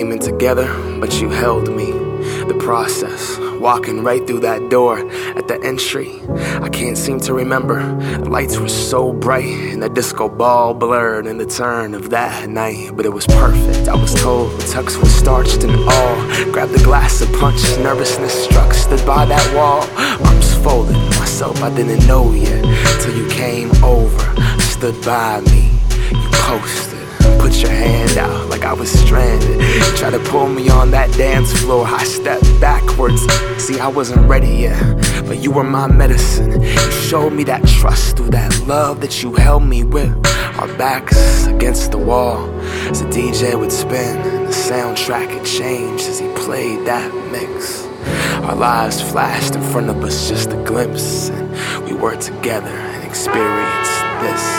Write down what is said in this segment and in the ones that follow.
came in together, but you held me. The process, walking right through that door at the entry, I can't seem to remember. The lights were so bright and the disco ball blurred in the turn of that night, but it was perfect. I was told the tux was starched and all. Grabbed a glass of punch, nervousness struck, stood by that wall, arms folded, myself I didn't know yet, till you came over, stood by me, you posted. Put your hand out like I was stranded. Try to pull me on that dance floor. I stepped backwards. See, I wasn't ready yet, but you were my medicine. You showed me that trust through that love that you held me with. Our backs against the wall as the DJ would spin, and the soundtrack had changed as he played that mix. Our lives flashed in front of us, just a glimpse, and we were together and experienced this.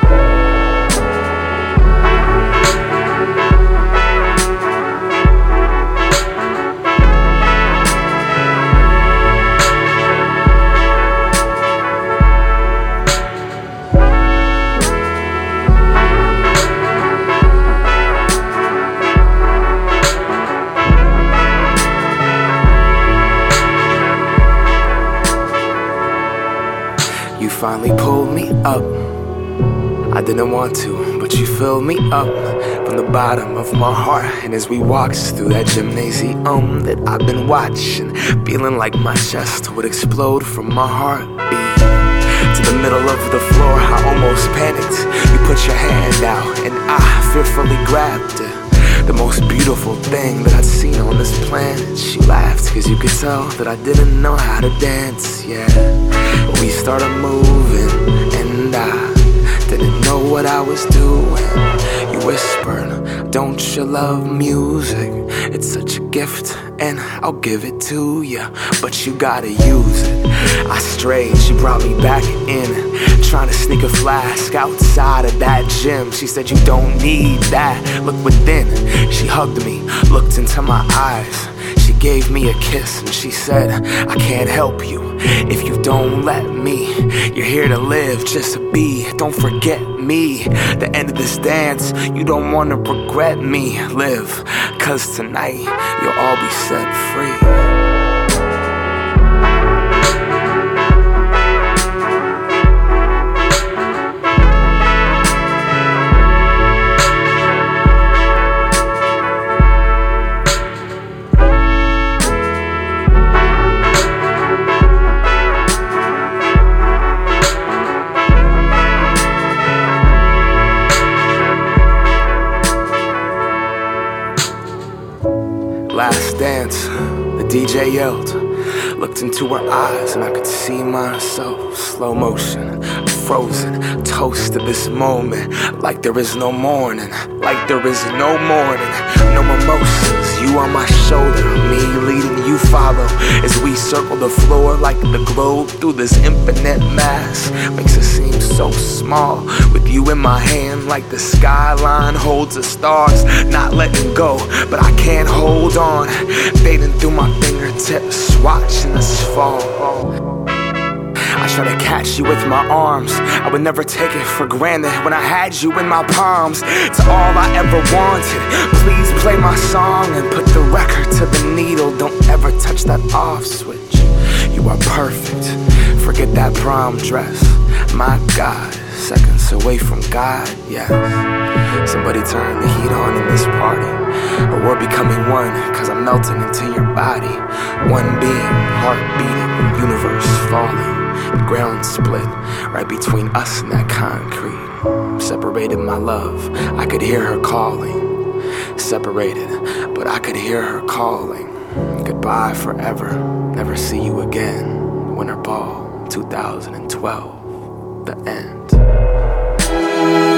You finally pulled me up. I didn't want to, but you filled me up from the bottom of my heart. And as we walked through that gymnasium that I've been watching, feeling like my chest would explode from my heartbeat. To the middle of the floor, I almost panicked. You put your hand out and I fearfully grabbed it. The most beautiful thing that I'd seen on this planet. She laughed cause you could tell that I didn't know how to dance, yeah. We started moving and I didn't know what I was doing. You whispered, don't you love music? It's such a gift and I'll give it to you, but you gotta use it. I strayed, she brought me back in, trying to sneak a flask outside of that gym. She said you don't need that, look within. She hugged me, looked into my eyes. She gave me a kiss and she said, I can't help you if you don't let me. You're here to live, just be, don't forget me. The end of this dance, you don't wanna regret me. Live, cause tonight you'll all be set free. Last dance, the DJ yelled. Looked into her eyes and I could see myself. Slow motion, frozen, toast to this moment. Like there is no morning, like there is no morning. No mimosas, you on my shoulder, me leading, you follow. As we circle the floor like the globe through this infinite mass. Makes it seem so small, with you in my hand like the skyline holds the stars. Not letting go, but I can't hold on. Fading through my fingertips, watching us fall. I try to catch you with my arms. I would never take it for granted when I had you in my palms. It's all I ever wanted. Please play my song and put the record to the needle. Don't ever touch that off switch. You are perfect. Forget that prom dress. My God, seconds away from God, yes. Somebody turn the heat on in this party, or we're becoming one, cause I'm melting into your body. One being, heart beating, universe falling. The ground split right between us and that concrete. Separated, my love, I could hear her calling. Separated, but I could hear her calling. Goodbye forever, never see you again. Winter Ball 2012, the end.